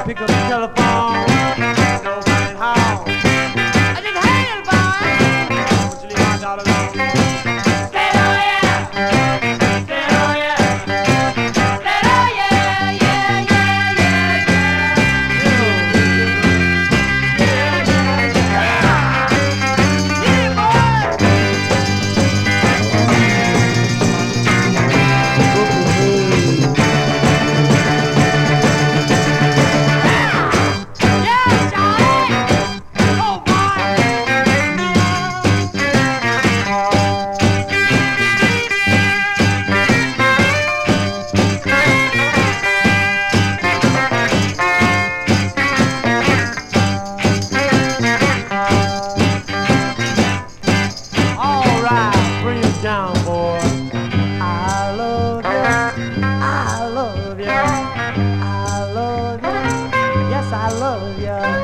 pick up the telephone, no saying how. I just hang it, boy. Won't you leave my daughter alone? Say oh yeah, say oh yeah, say oh yeah, yeah, yeah, yeah, yeah, yeah, yeah, yeah, yeah, Charlie. Oh boy. All right, bring it down, boy. I love you. I love you. I love you. Yes, I love you.